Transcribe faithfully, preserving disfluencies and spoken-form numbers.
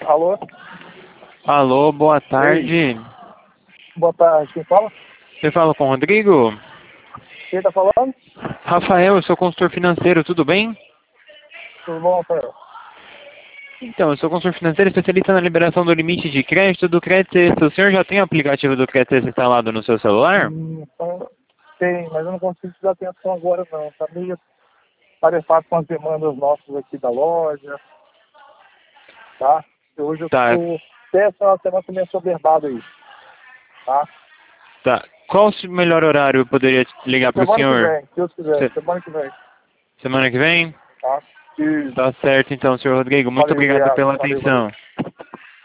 Alô? Alô, boa tarde. Boa tarde. Quem fala? Você fala com o Rodrigo? Quem tá falando? Rafael, eu sou consultor financeiro, tudo bem? Tudo bom, Rafael? Então, eu sou consultor financeiro especialista na liberação do limite de crédito do Crédito Extra. O senhor já tem o aplicativo do Crédito Extra instalado no seu celular? Hum, então, tem, mas eu não consigo te dar atenção agora, não. Tá meio tarefado com as demandas nossas aqui da loja, tá? E hoje eu Tá, tô até essa semana meio soberbado aí, tá? tá. Qual o melhor horário eu poderia ligar para o Semana que senhor? vem, se Deus quiser, Se- semana que vem, Semana que vem? tá? E Tá certo então, senhor Rodrigo. Muito valeu, obrigado obrigado. pela Valeu, valeu. atenção.